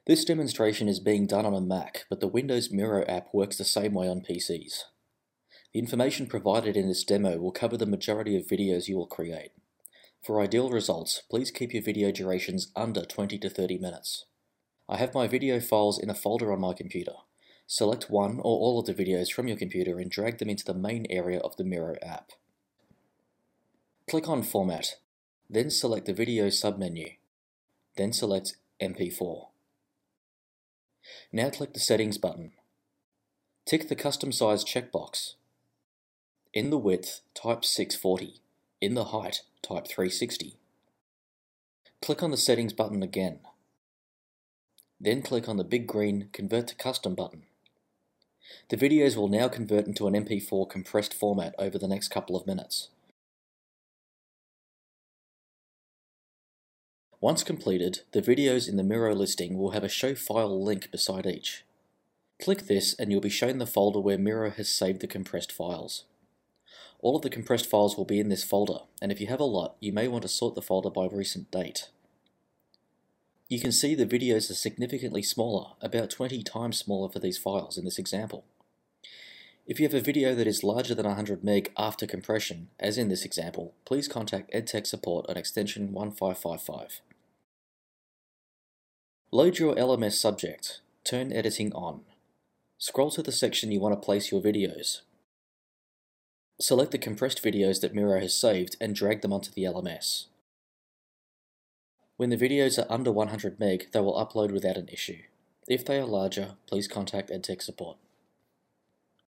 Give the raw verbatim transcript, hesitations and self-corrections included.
This demonstration is being done on a Mac, but the Windows Miro app works the same way on P Cs. The information provided in this demo will cover the majority of videos you will create. For ideal results, please keep your video durations under twenty to thirty minutes. I have my video files in a folder on my computer. Select one or all of the videos from your computer and drag them into the main area of the Miro app. Click on Format, then select the Video submenu, then select M P four. Now click the Settings button. Tick the Custom Size checkbox. In the width, type six forty. In the height, type three sixty. Click on the Settings button again. Then click on the big green Convert to Custom button. The videos will now convert into an M P four compressed format over the next couple of minutes. Once completed, the videos in the Miro listing will have a Show File link beside each. Click this and you'll be shown the folder where Miro has saved the compressed files. All of the compressed files will be in this folder, and if you have a lot, you may want to sort the folder by recent date. You can see the videos are significantly smaller, about twenty times smaller for these files in this example. If you have a video that is larger than one hundred meg after compression, as in this example, please contact EdTech support on extension one five five five. Load your L M S subject. Turn editing on. Scroll to the section you want to place your videos. Select the compressed videos that Miro has saved and drag them onto the L M S. When the videos are under one hundred meg, they will upload without an issue. If they are larger, please contact EdTech support.